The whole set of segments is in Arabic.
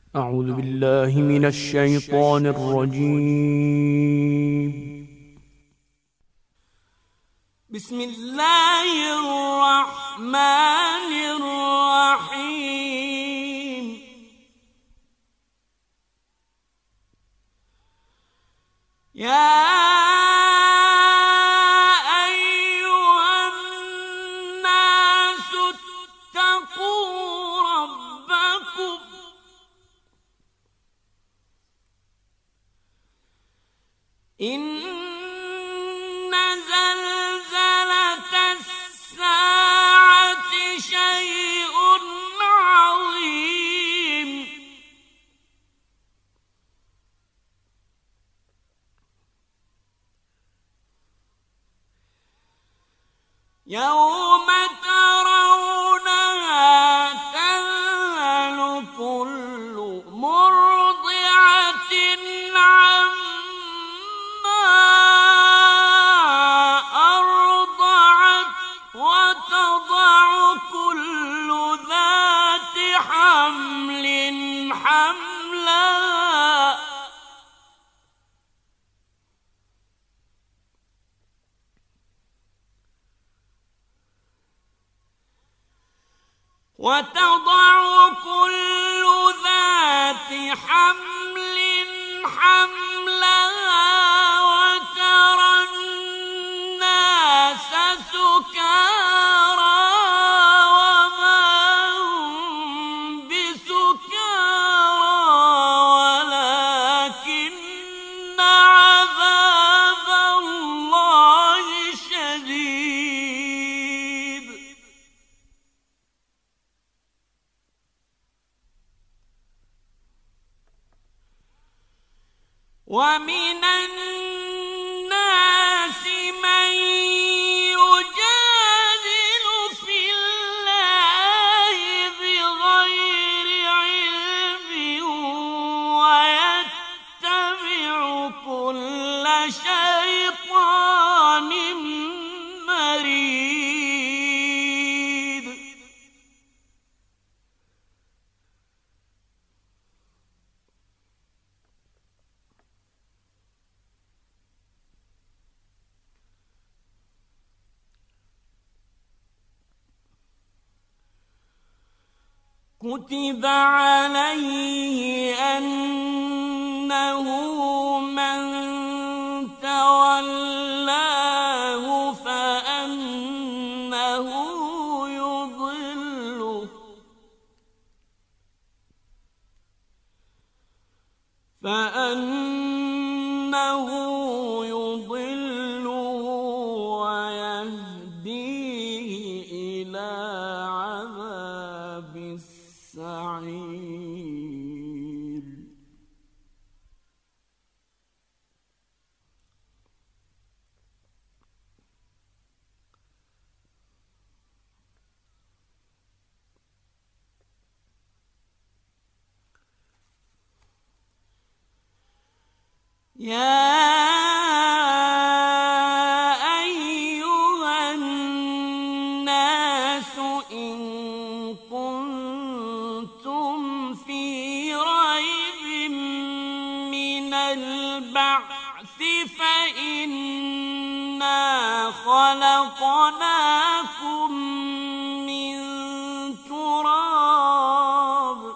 أعوذ بالله من الشيطان الرجيم. بسم الله الرحمن الرحيم. يا أيها الناس اتقوا ربكم إن زلزلة الساعة شيء عظيم. يوم ترونها تذهل كل مرضعة عما أرضعت وتضع كل ذات حمل حملها وترى الناس سكارى وما هم بسكارى ولكن عذاب الله شديد. ومن الناس من يجادل في الله بغير علم ويتبع كل شيطان مريد. كتب عليه أنه من تولاه فأنه يضله ويهديه إلى عذاب السعير. يا أيها الناس إن كنتم في ريب من البعث فإنا خلقناكم من تراب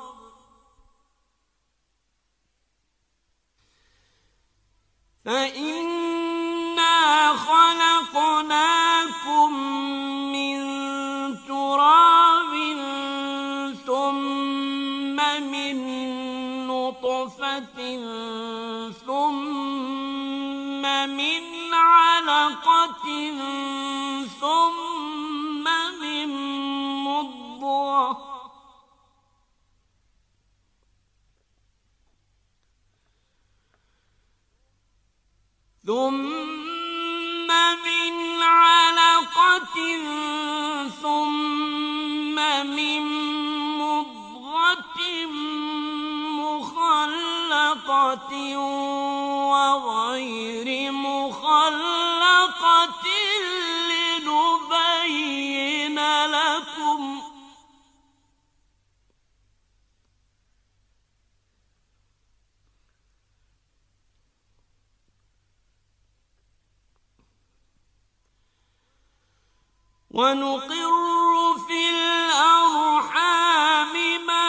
ثم من نطفة ثم من علقة ثم من مضغة ثم من علقة ثم من مضغة مخلقة وغير مخلقة لنبين لكم ونقر في الأرحام ما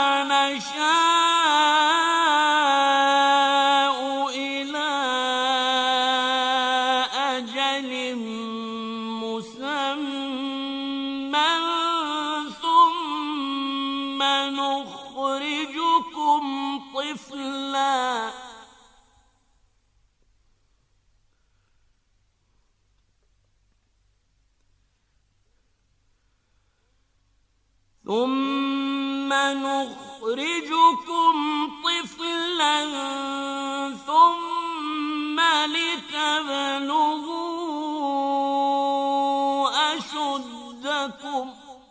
نشاء إلى أجل مسمى ثم نخرجكم طفلا ثم لتبلغوا أشدكم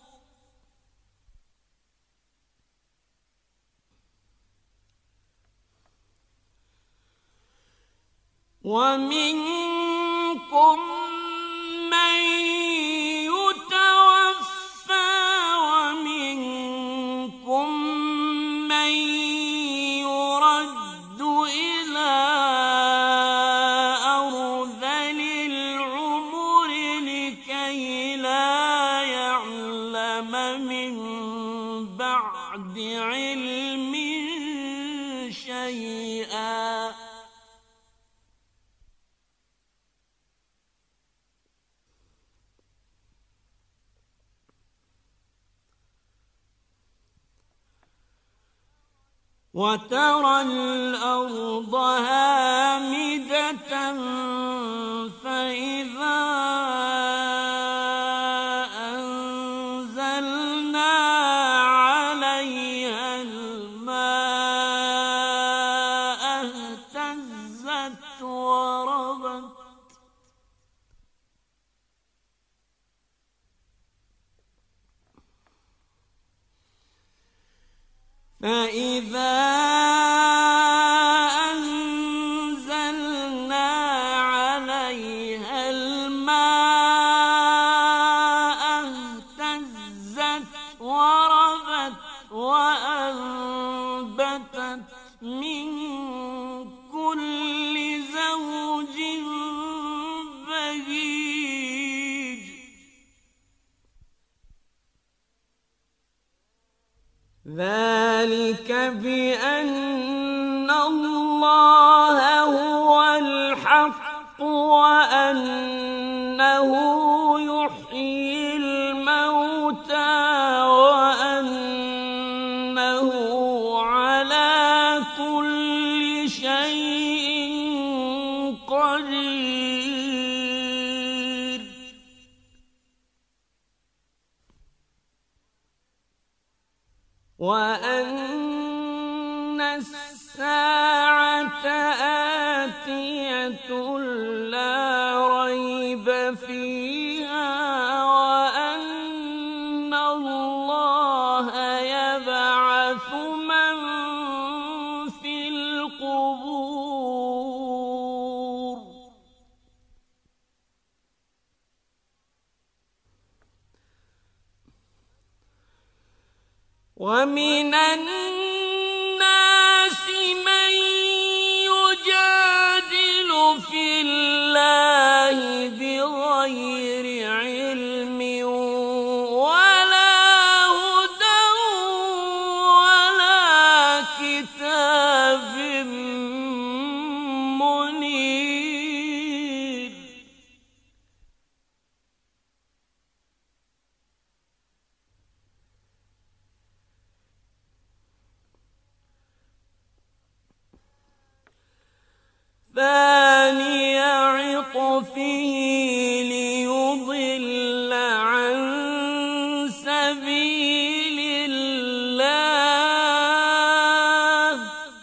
ومنكم من يتوفى ومنكم من يرد إلى أرذل العمر لكي لا يعلم من بعد علم شيئا وترى الأرض هامدة فإذا أنزلنا عليها الماء اهتزت وربت فإذا أنزلنا عليها الماء اهتزت وربت وأنبتت من كل زوج بهيج ذلك بأن الله هو الحق وأنه يحيي الموتى وأنه على كل شيء قدير وأن الساعة آتية لا ريب فيها وأن الله يبعث من في القبور ومن الناس من يجادل في الله بغير علم ولا هدى ولا كتاب منير ثاني عطفه ليضل عن سبيل الله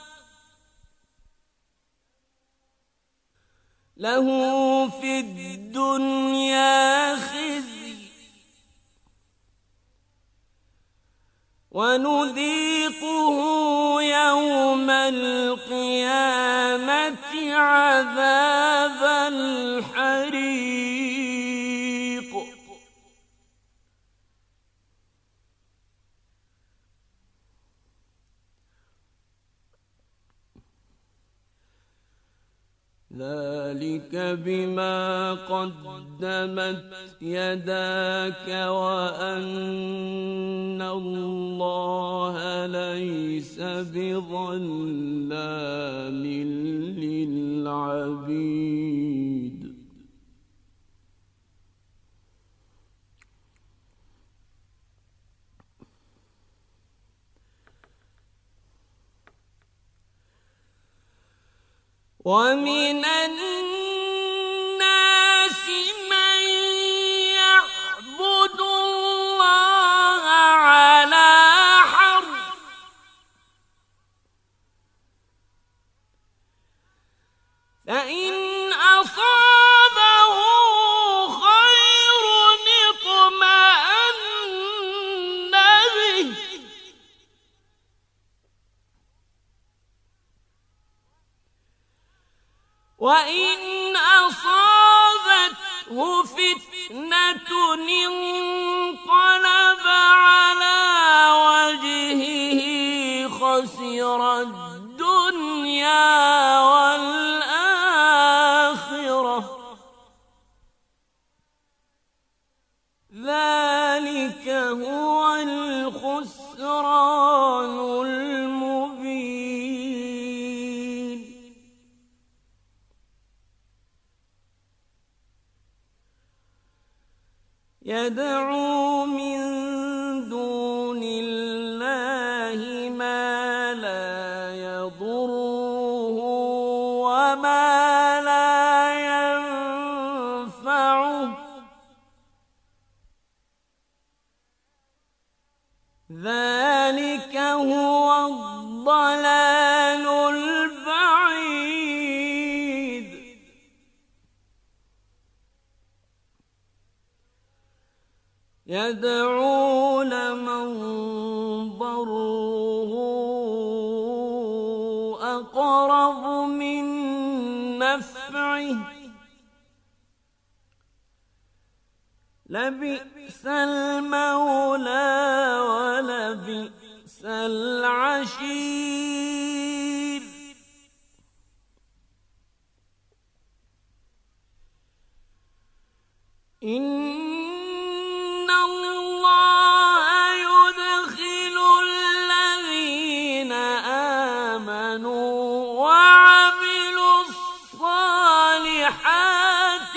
له في الدنيا خزي ونذيقه يوم القيامة عذاب الحريق ذلك بما قدمت يداك وأن الله ليس بظلام للعبيد. ومن الناس من يعبد الله على حرف فإن أصابه خير اطمأن به وإن أصابته فتنة انقلب على وجهه خسر الدنيا والآخرة ذلك هو الخسران المبين. يدعو من دون الله ما لا يضره وما لا ينفعه ذلك هو الضلال البعيد. يدعو لمن ضره أقرب من نفعه لبئس المولى ولبئس العشير. إن الله يدخل الذين آمنوا وعملوا الصالحات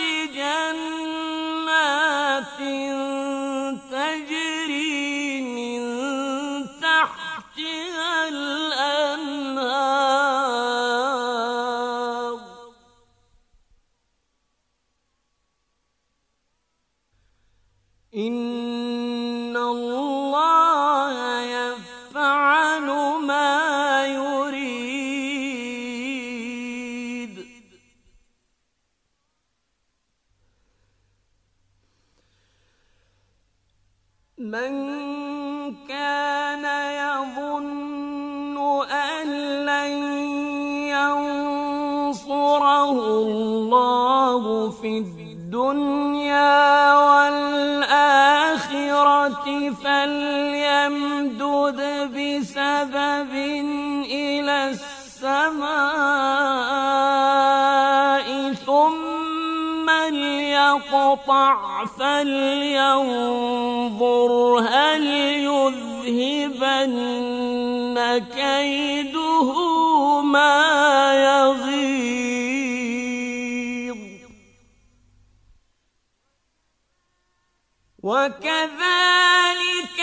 جنات تجري من تحتها الأنهار إن الله يفعل ما يريد. من كان يظن أن لن ينصره الله في الدنيا والآخرة فليمدد بسبب إلى السماء ثم ليقطع فلينظر هل يذهبن كيده ما يغيظ. وكذلك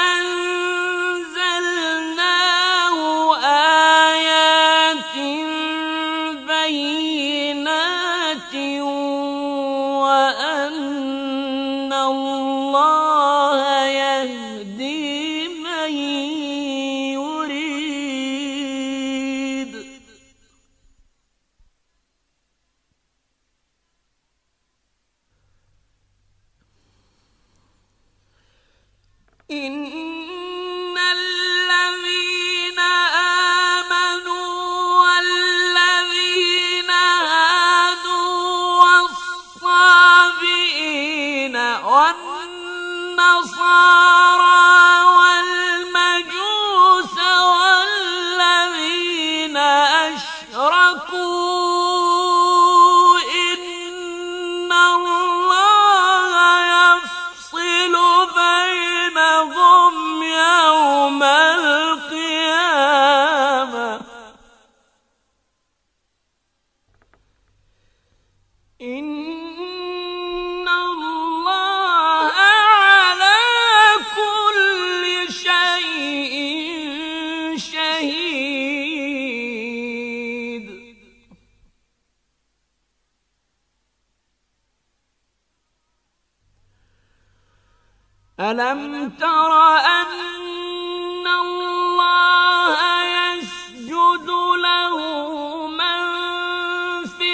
أنزلناه آيات بينات وأن الله يهدي من يريد. إن الذين آمنوا والذين هادوا والصابئين والنصارى والمجوس والذين أشركوا ألم تر أن الله يسجد له من في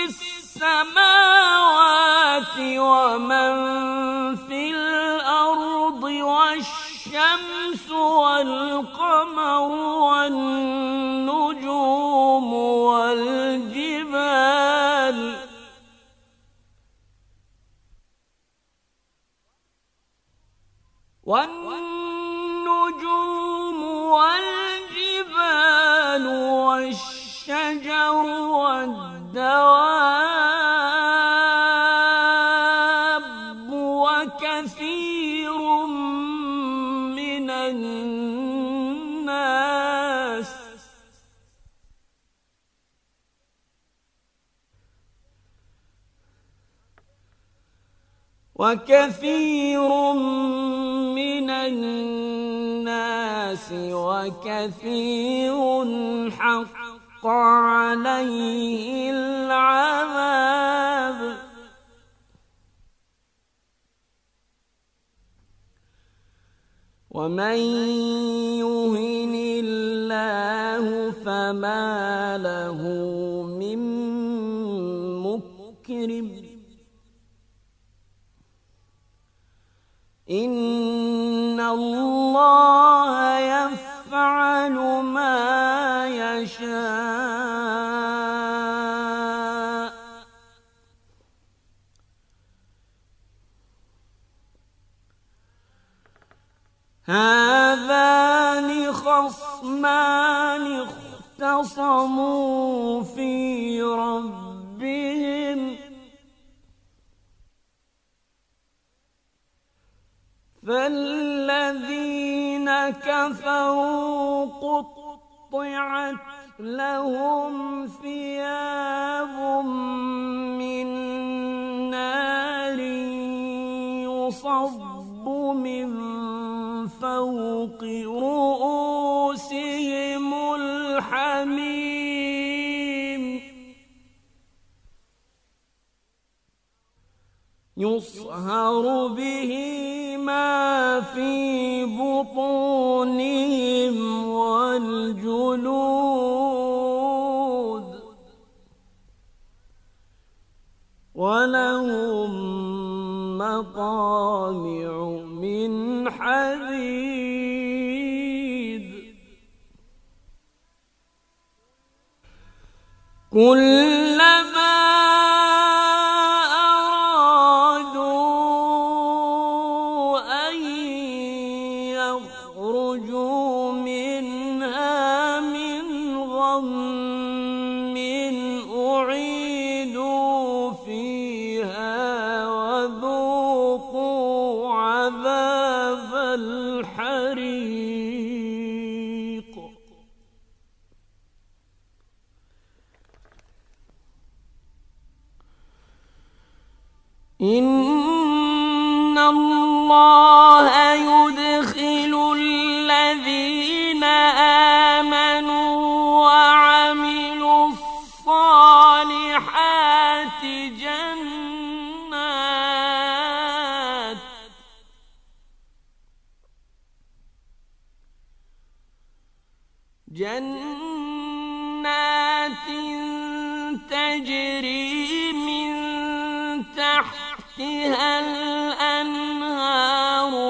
السماوات ومن في الأرض والشمس والقمر والنجوم والجبال والشجر والدواب وكثير من الناس وكثير حق عليه العذاب ومن يهن الله فما له من مكرم إن الله يفعل ما يشاء هذان خصمان اختصموا في ربهم فالذين كفروا قطعت لهم ثياب من نار يصب من فوق رؤوسهم الحميم يصهر به ما في بطونهم والجلود ولهم مقامع من حديد كلما إن الله يدخل الذين آمنوا وعملوا الصالحات جنات تجري من تحتها الأنهار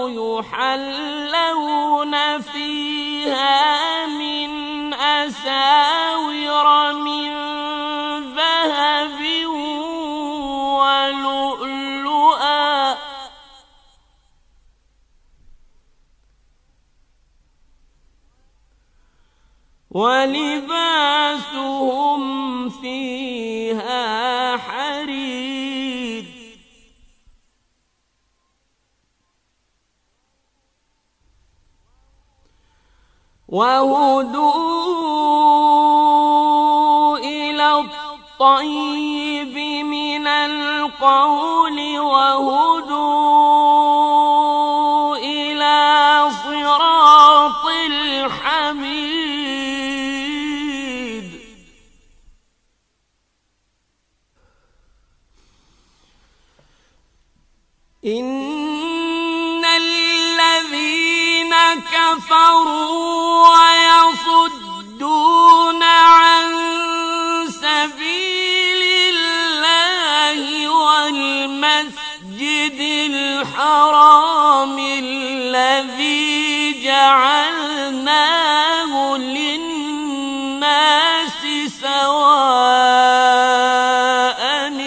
يحلون فيها من أساور من ذهب ولؤلؤا ولباسهم فيها حرير وهدوا إلى الطيب من القول وهدوا إلى صراط الحميد إن الذين كفروا ويصدون عن سبيل الله والمسجد الحرام الذي جعلناه للناس سواء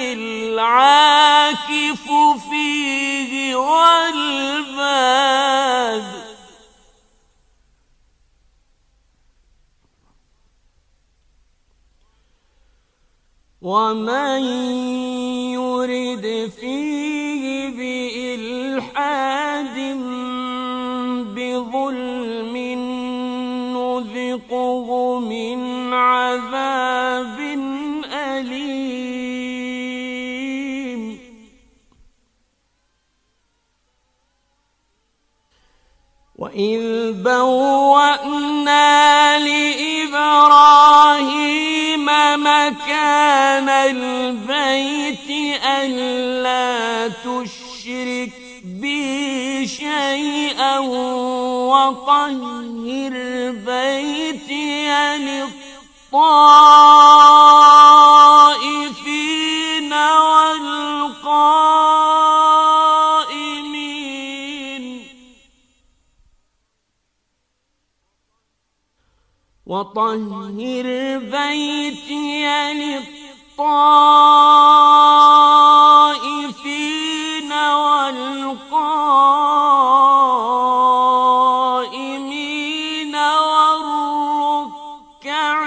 العاكف فيه والباد ومن يرد فيه بإلحاد بظلم نذقه من عذاب أليم وإذ بوأنا لإبراهيم مكان البيت ألا تشرك بي شيئا وطهر بيتي للطائفين والقائمين وطهر بيتي للطائفين والقائمين والركع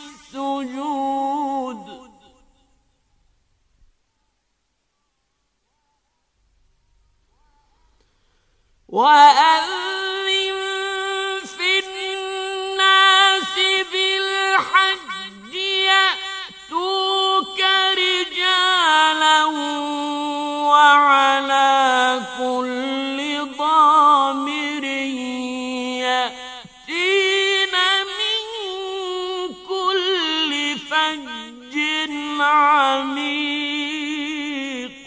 السجود وأذن في الناس بالحج يأتوك رجالا وعلى كل ضامر يأتين من كل فج عميق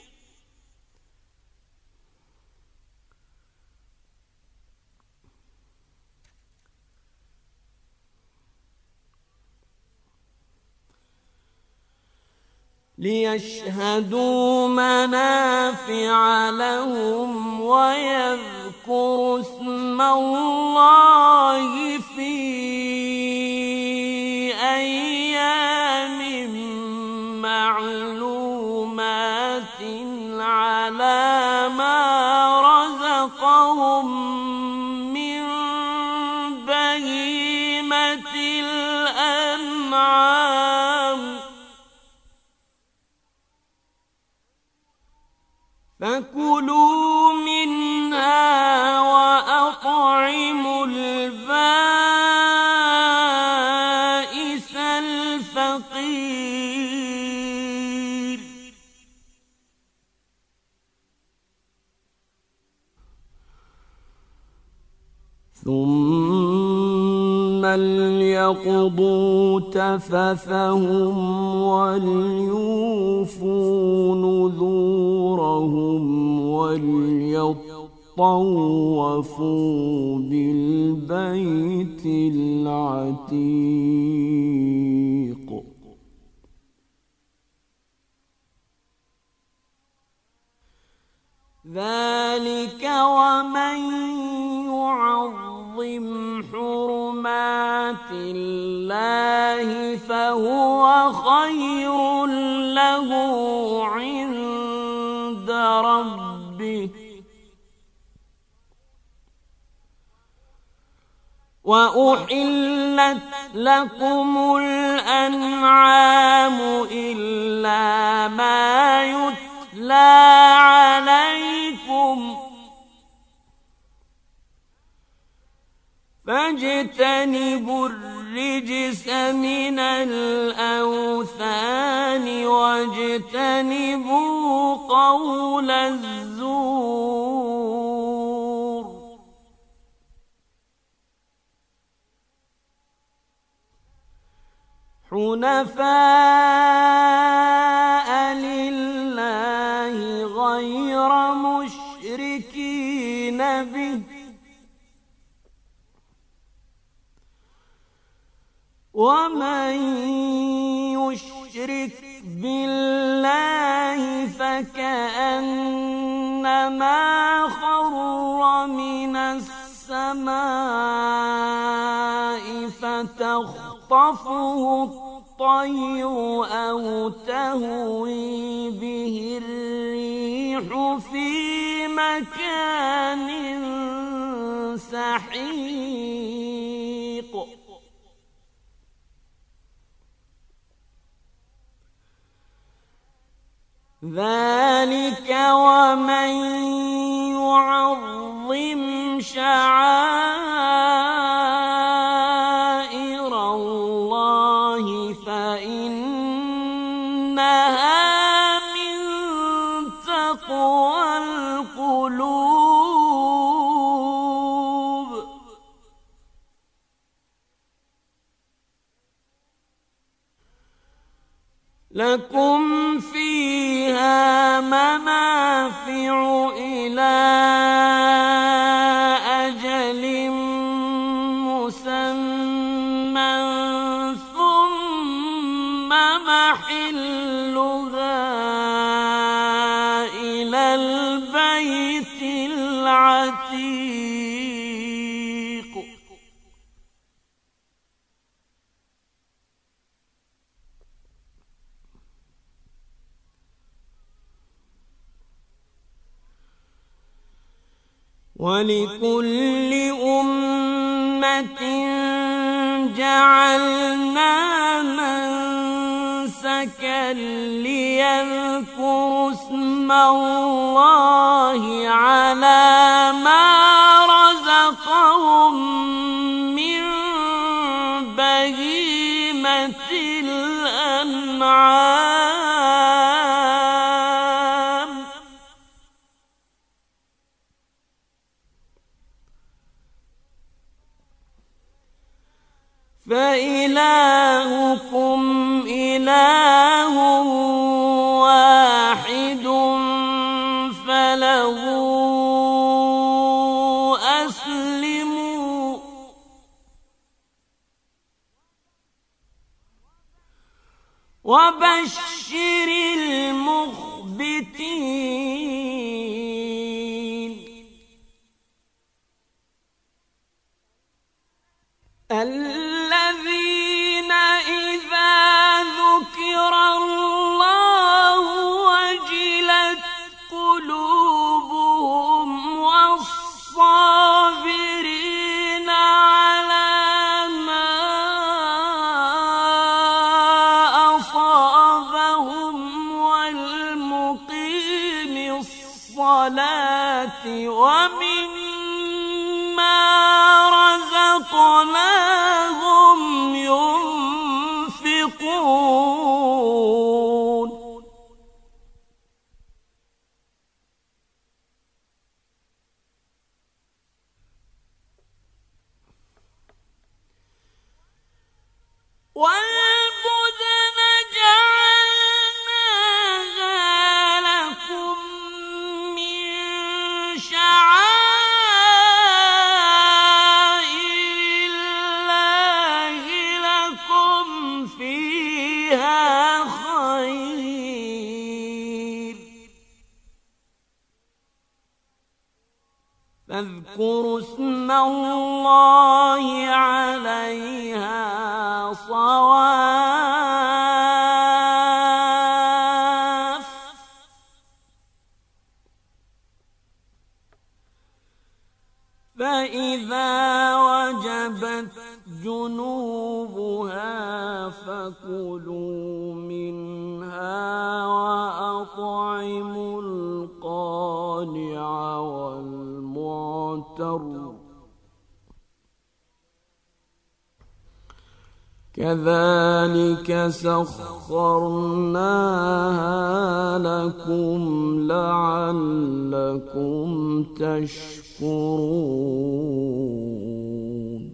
ليشهدوا منافع لهم ويذكروا اسم الله في أيام معلومات على ما رزقهم من بهيمة الأنعام فكلوا منها وأطعموا البائس الفقير ثم ليقضوا تفثهم وليوفوا نذورهم وليطوفوا بالبيت العتيق ذلك ومن يعظم حرمات الله فهو خير له عند ربه وأحلت لكم الأنعام إلا ما يتلى عليكم فاجتنبوا الرجس من الأوثان واجتنبوا قول الزور حنفاء لله غير مشركين به ومن يشرك بالله فكأنما خر من السماء فتخطفه الطير أو تهوي به الريح في مكان سحيق ذلك ومن يعظم شعائر الله فإنها من تقوى القلوب لكم فيها منافع إلى أجل مسمى ثم محلها إلى البيت العتيق ولكل أمة جعلنا منسكا ليذكروا اسم الله على ما رزقهم من بهيمة الأنعام فإلهكم إله واحد فله أسلموا وبشر المخبتين الذين إذا ذكر الله وجلت قلوبهم والصابرين على ما أصابهم والمقيم الصلاة ومما رزقناهم ينفقون والبدن جعلناها لكم من شعائر الله لكم فيها خير فاذكروا اسم الله عليها صواف فإذا وجبت جنوبها فكلوا منها وأطعموا القانع والمعتر كذلك سخرناها لكم لعلكم تشكرون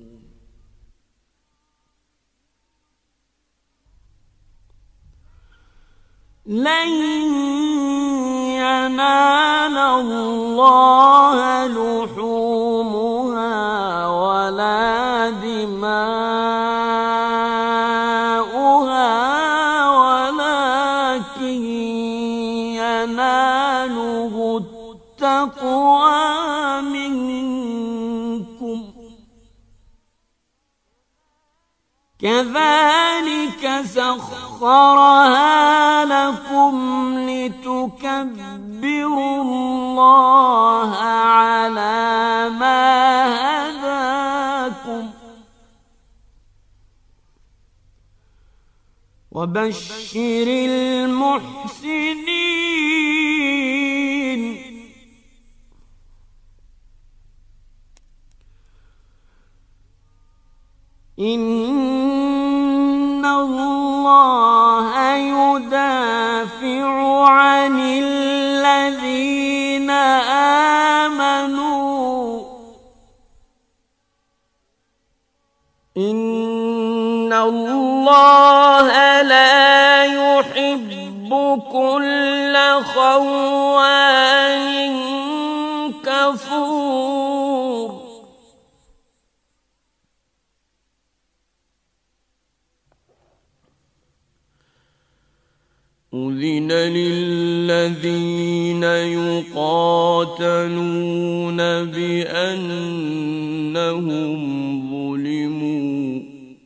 لن ينال الله لحومها ولا دماؤها كذلك سخرها لكم لتكبروا الله على ما هداكم وبشر المحسنين. إن الله يدافع عن الذين آمنوا إن الله لا يحب كل خوان كفور. أذن للذين يقاتلون بأنهم ظلموا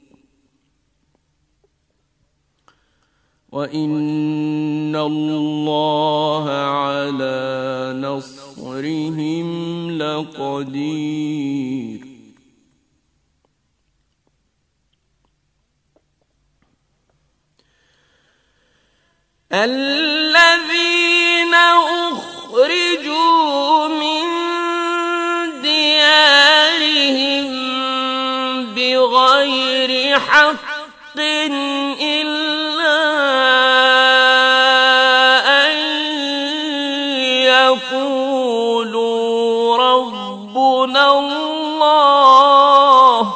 وإن الله على نصرهم لقدير. الذين أخرجوا من ديارهم بغير حق إلا أن يقولوا ربنا الله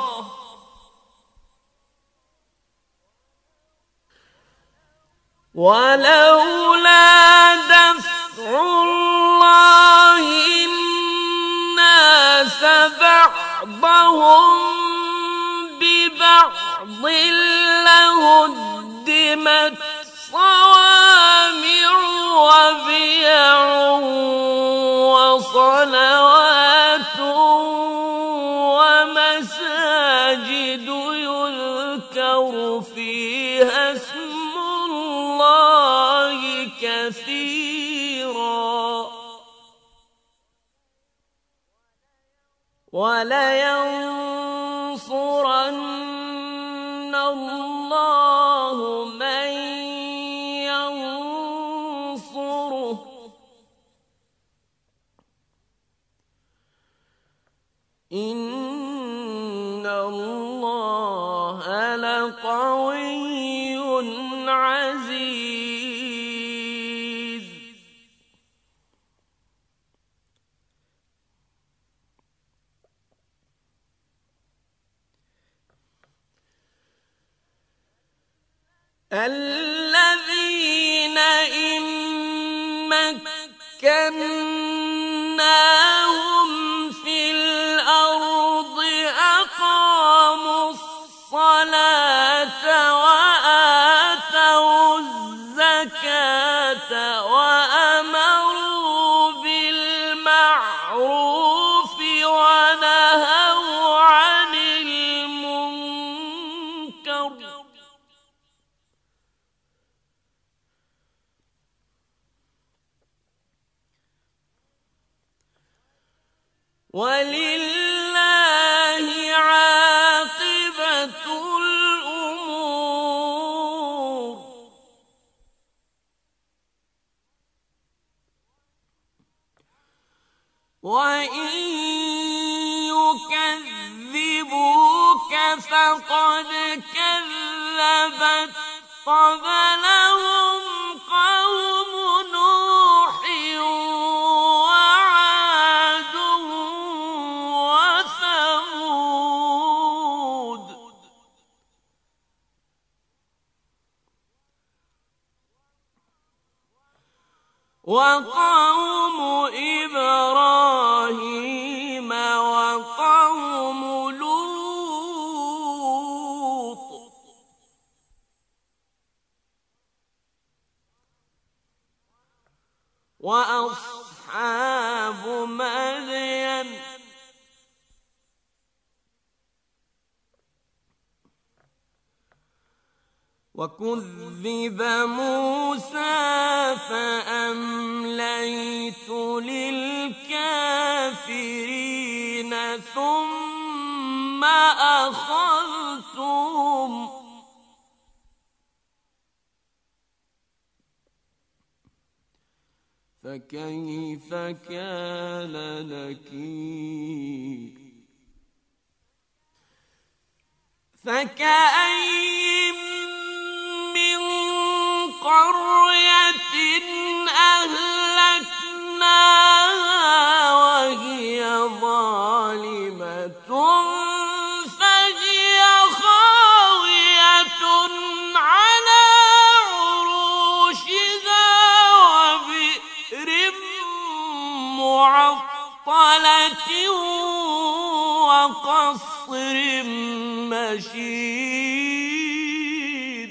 ولولا دفع الله الناس بعضهم ببعض لهدمت صوامع وبيع وصلوات ومساجد يذكر فيها اسم الله كثيرا ولينصرن الله من ينصره إن الله لقوي عزيز. الذين إن مكناهم في الأرض أقاموا الصلاة وآتوا الزكاة وأمروا بالمعروف ونهوا عن المنكر ولله عاقبة الأمور. وإن يكذبوك فقد كذبت قبلهم قوم نوح وعاد وثمود وقوم إبراهيم وقوم لوط وأصحاب مدين وكذب موسى فأمليت للكافرين ثم أخذتهم فكيف كان نكير فكأين من قرية أهلكناها وهي ظالمة فهي خاوية على عروشها وبئر معطلة وقصر مشيد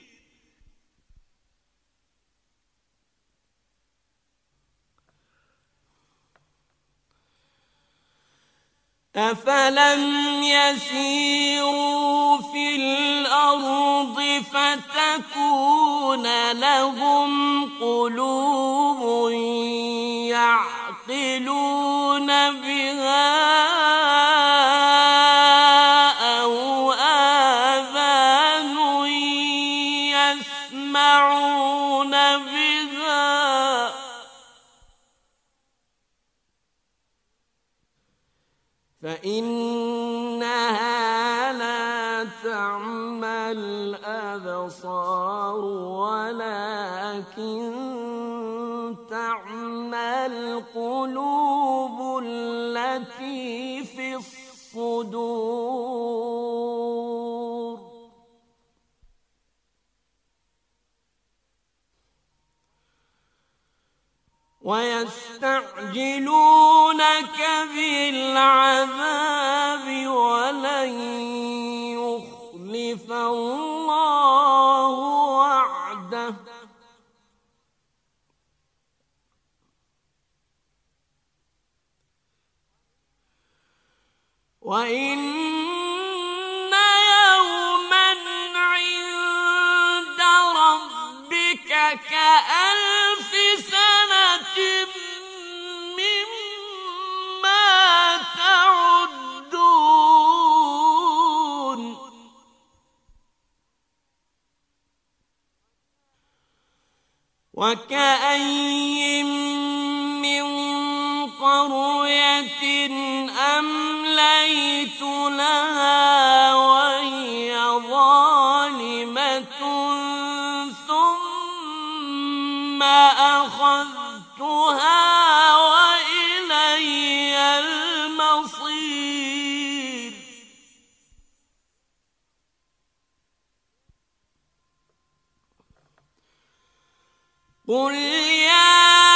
أفلم يسيروا في الأرض فتكون لهم قلوب يعقلون بها أو آذان يسمعون بها فإنها لا تعمى الأبصار ولكن تعمى القلوب التي في الصدور ويستعجلونك بالعذاب ولن يخلف الله وعده وإن يوما عند ربك كألف سنة مما تعدون وكأين من قرية أمليت لها وهي ظالمة ثم أخذتها وإلي المصير قل يا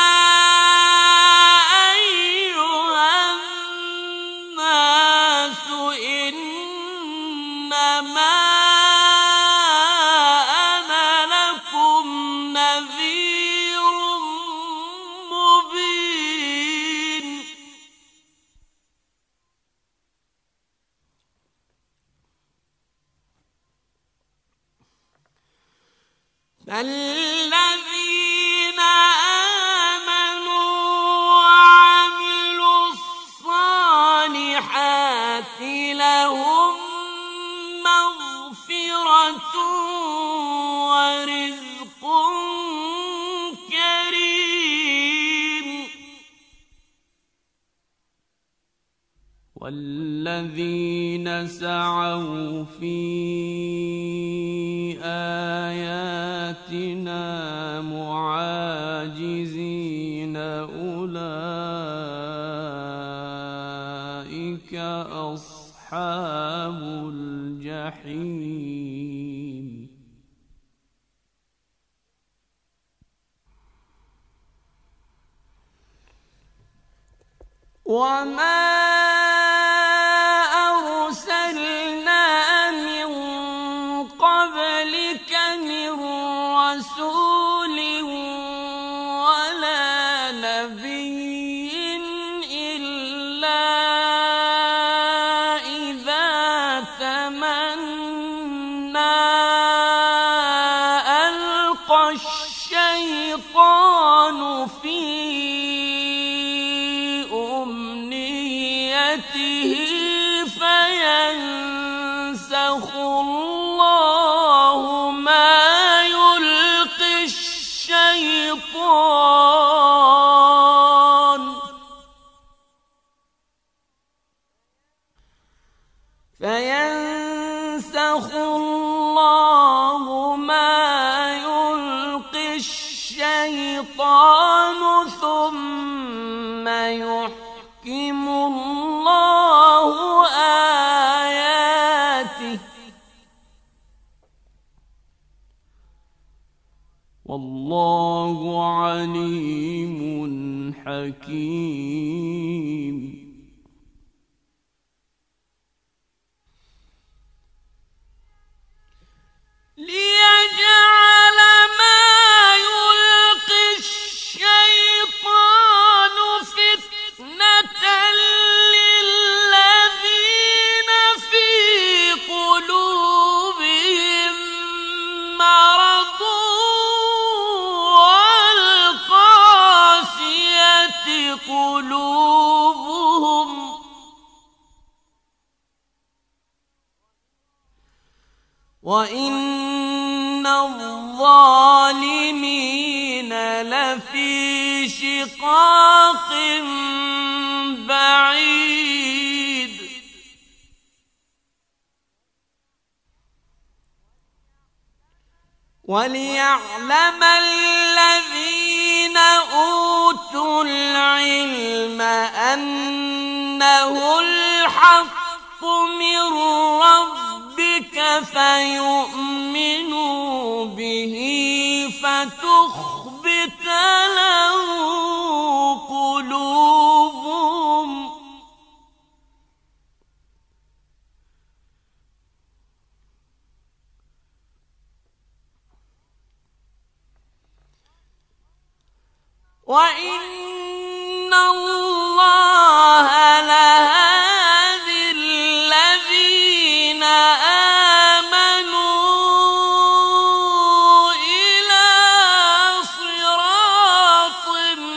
أيها الناس إنما أنا لكم نذير مبين فالذين آمنوا وعملوا الصالحات لهم مغفرة ورزق كريم والذين سعوا في آياتنا معاجزين أولئك أصحاب الجحيم وما أرسلنا من قبلك من رسول ولا نبي إلا إذا تمنى الشيطان في أمنيته فينسخ الله ما يلقي الشيطان ثم يحكم الله آياته والله عليم حكيم. ليجعل ما يلقي الشيطان فتنة للذين في قلوبهم مرض والقاسية قلوبهم وإن الظالمين لفي شقاق بعيد. وليعلم الذين أوتوا العلم أنه الحق من ربك فيؤمنوا به فتخبت له قلوبهم وإن الله لهادي الذين آمنوا إلى صراط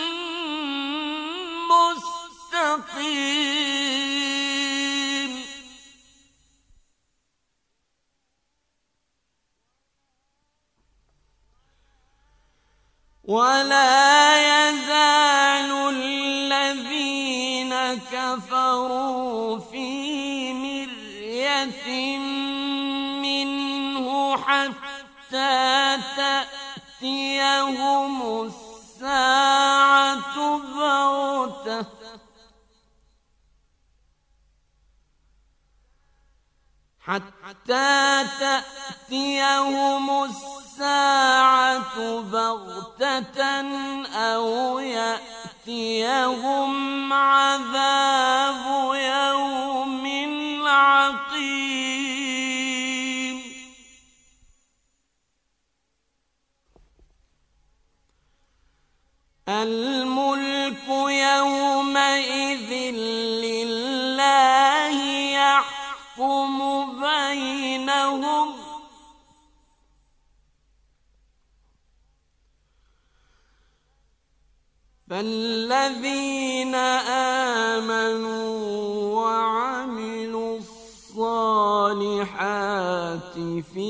مستقيم. ولا يزال الذين كفروا في مرية منه حتى تأتيهم الساعة بغتة أو يأتيهم عذاب يوم عقيم. الملك يومئذ لله يحكم بينهم فالذين آمنوا وعملوا الصالحات في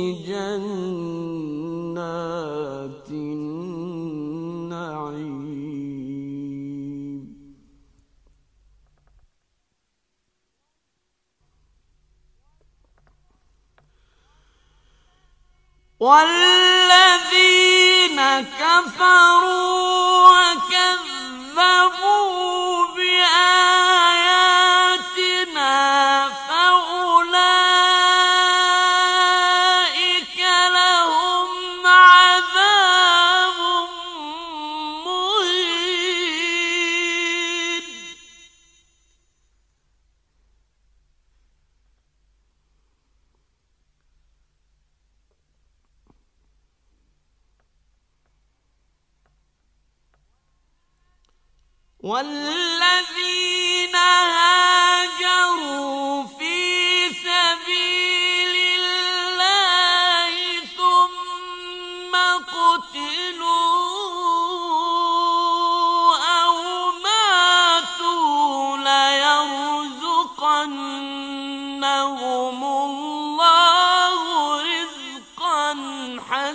جنات النعيم. والذين كفروا وكذبوا بآياتنا فأولئك لهم عذاب مهين. والذين هاجروا في سبيل الله ثم قتلوا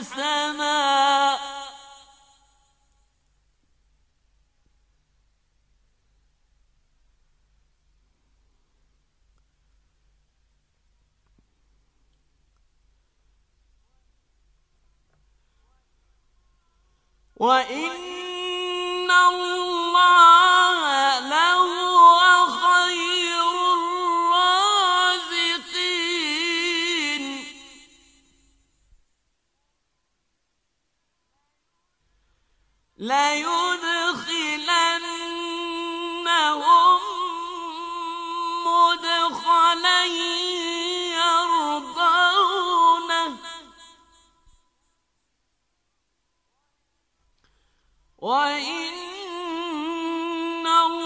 حسنا وإن الله لهو خير الرازقين ليدخلنهم مدخلا يرضونه وإن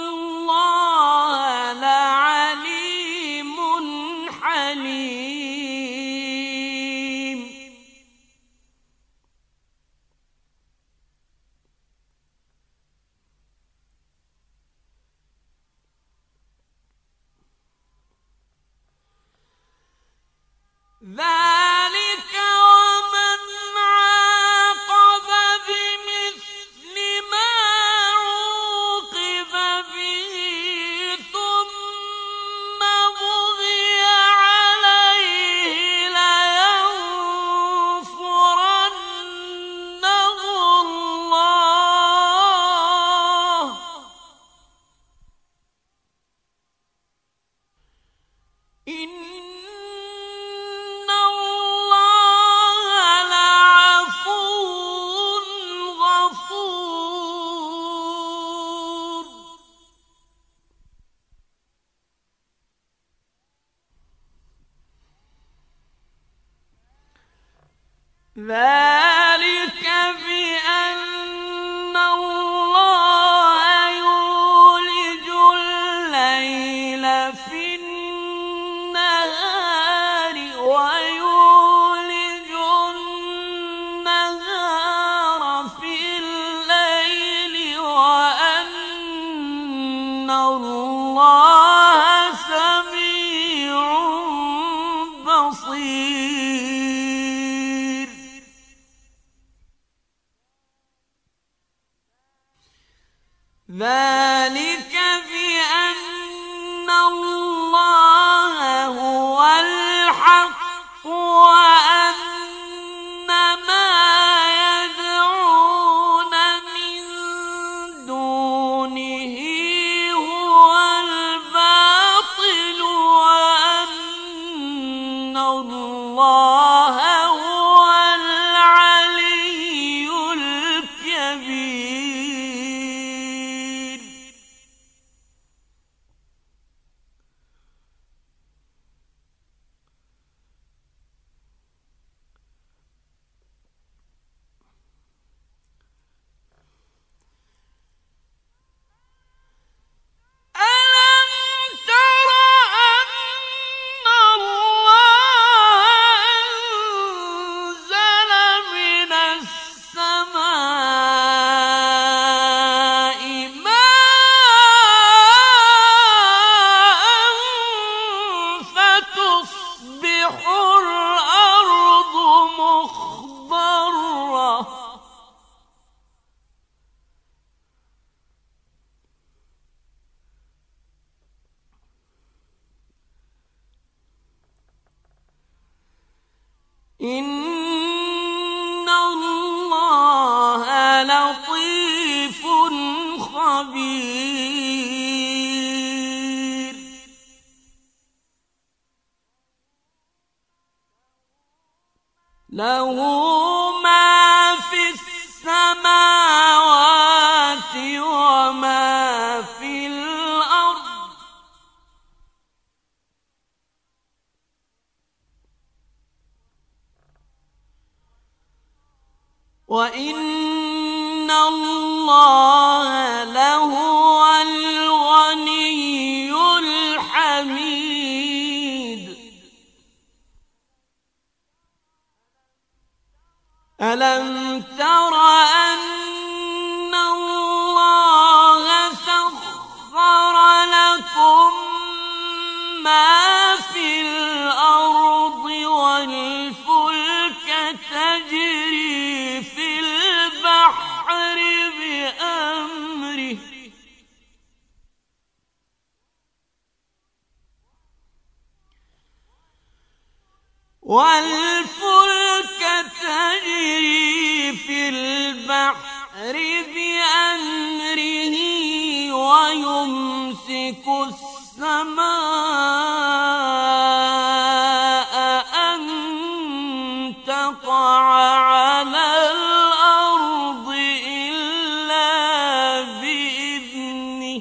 الله لعليم حليم ذلك ومن عاقب بمثل ما عوقب به ثم بغي عليه لينصرنه الله إن الله لعفو غفور ذلك بأن الله يولج الليل في النهار ويولج النهار في الليل وأن الله سميع بصير ذلك بأن الله هو الحق وأن ما يدعون من دونه هو الباطل وأن الله هو العلي الكبير ألم تر أن الله أنزل من السماء ماء فتصبح الأرض مخضرة إن الله لطيف خبير له ما في السماوات وما في الأرض وإن الله لهو الغني الحميد ألم تر أن الله سخر لكم ما في الأرض والفلك تجري والفلك تجري في البحر بأمره ويمسك السماء أن تقع على الأرض إلا بإذنه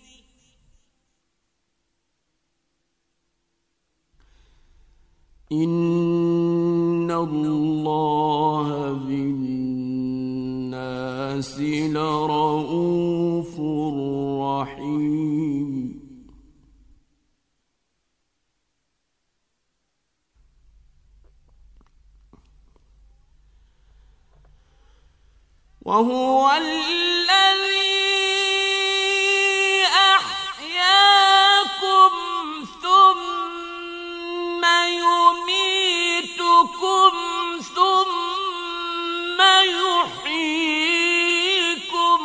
إن الله بالناس لرءوف رحيم وهو الذي أحياكم ثم يميتكم ثم يحييكم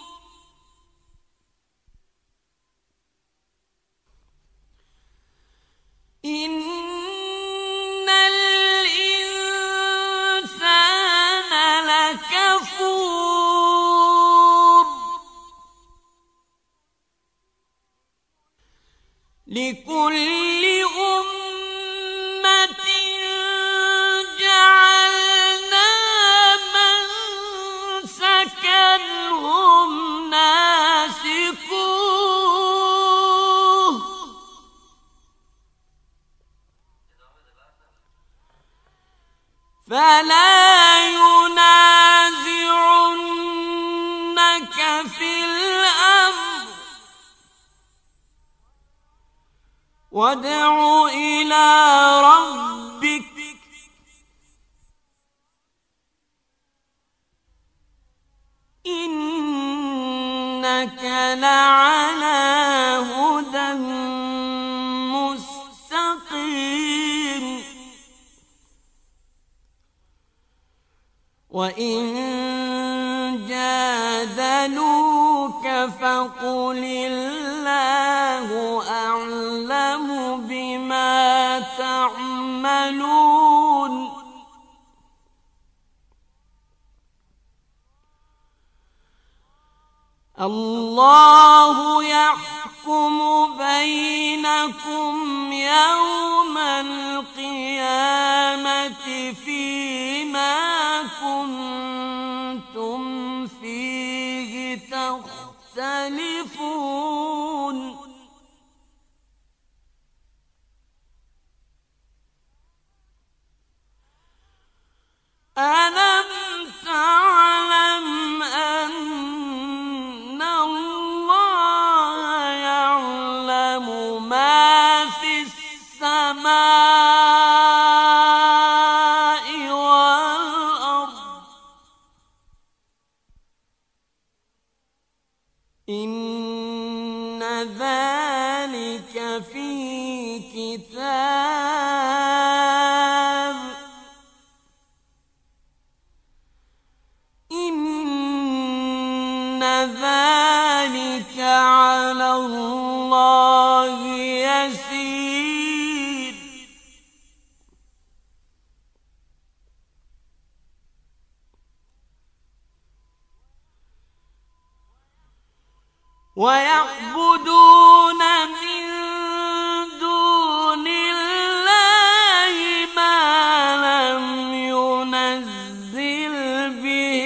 إن الإنسان لكفور لكل أمة جعلنا منسكا هم ناسكوه فلا ينازعنك في الأمر وادع إلى ربك إنك لعلى هدى مستقيم وإن جادلوك فقل الله أعلم بما تعملون الله يحكم بينكم يوم القيامة فيما كنتم فيه تختلفون ألم تعلم أن الله يعلم ما في السماء والأرض إن ذلك في كتاب إن ذلك على الله يسير ويعبدون من دون الله ما لم ينزل به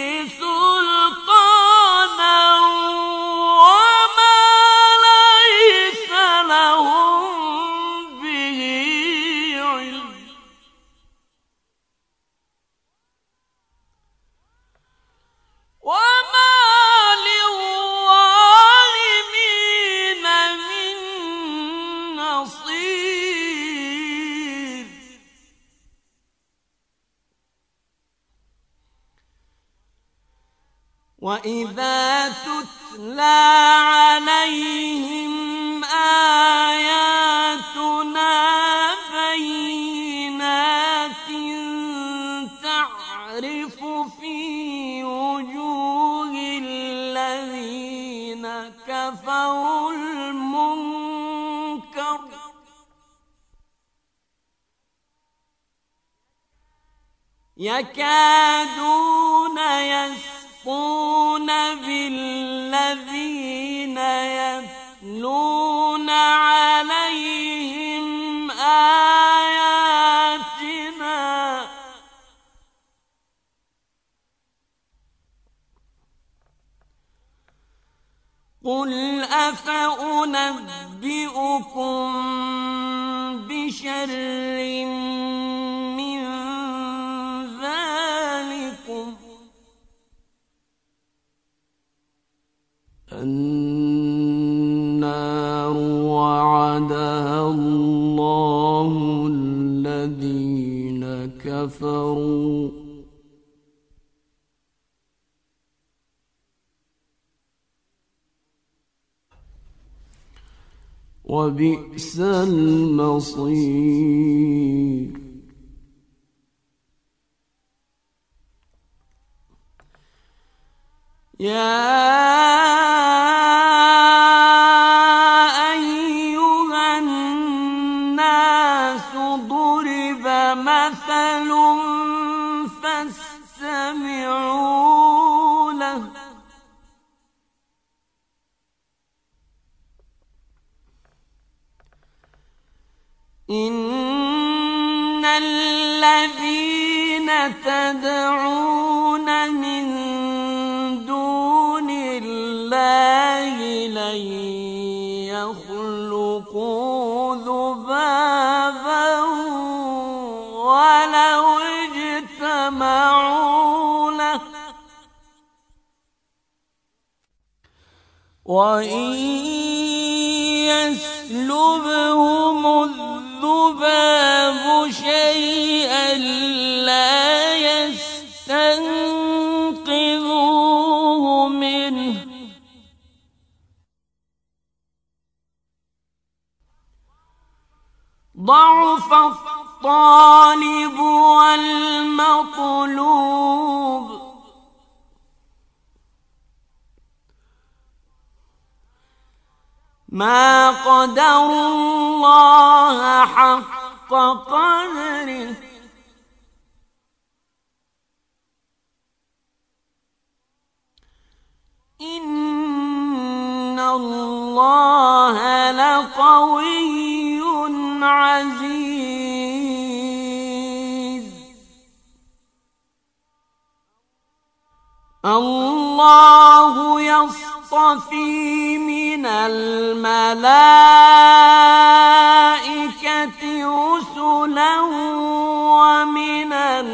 سلطانا وما ليس لهم به علم وما للظالمين من نصير وإذا تتلى عليهم آياتنا بينات تعرف في وجوه الذين كفروا المنكر يكادون يسطون بالذين يتلون عليهم آياتنا قل أفأنبئكم بشر من ذلكم النار وعدها الله الذين كفروا وبئس المصير يا أيها الناس ضرب مثل فاستمعوا له إن الذين تدعون من دون الله لن يخلقوا ذبابا ولو اجتمعوا له وإن يسلبهم الذباب شيئا لا يستنقذوه منه ضعف الطالب والمطلوب ما قدروا الله حق قدره إن الله لقوي عزيز الله يصطفي من الملائكة رسلا ومن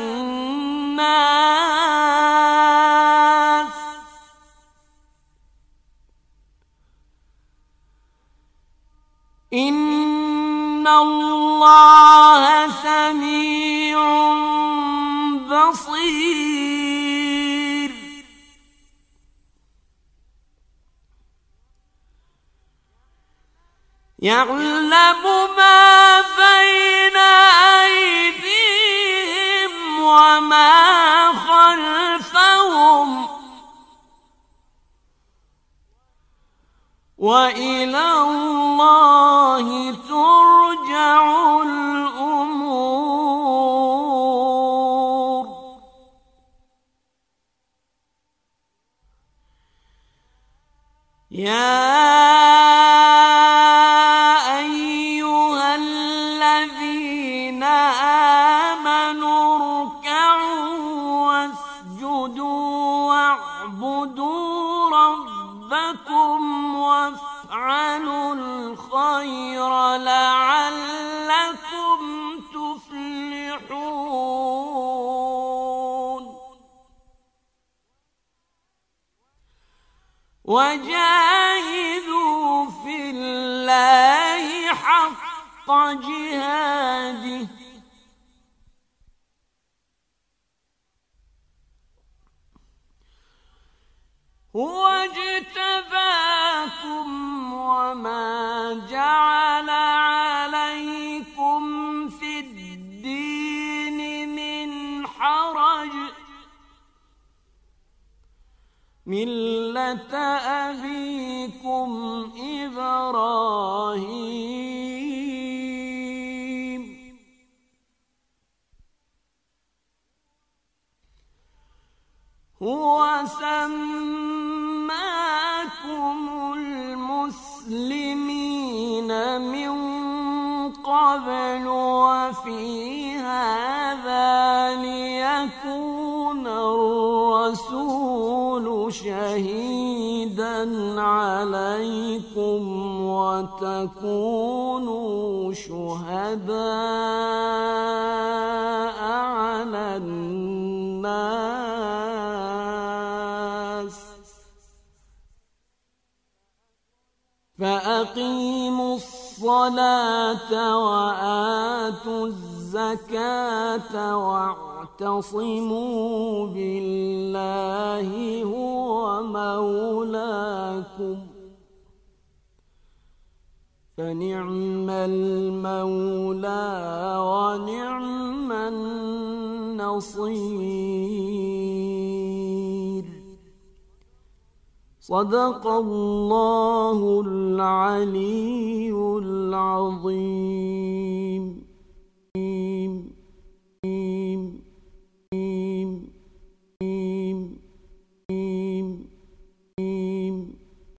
الناس إن الله سميع بصير يعلم ما بين أيديهم وما خلفهم وإلى الله ترجع الأمور يا أيها الذين آمنوا اركعوا واسجدوا واعبدوا ربكم وافعلوا الخير لعلكم تفلحون وجاهدوا في الله حق جهاده هو اجتباكم وما جعل عليكم في الدين من حرج ملة أبيكم إبراهيم هو سماكم المسلمين من قبل وفي هذا ليكون الرسول شهيدا عليكم وتكونوا شهداء على الناس فأقيموا الصلاة وآتوا الزكاة واعتصموا بالله هو مولاكم فنعم المولى ونعم النصير. صدق الله العلي العظيم.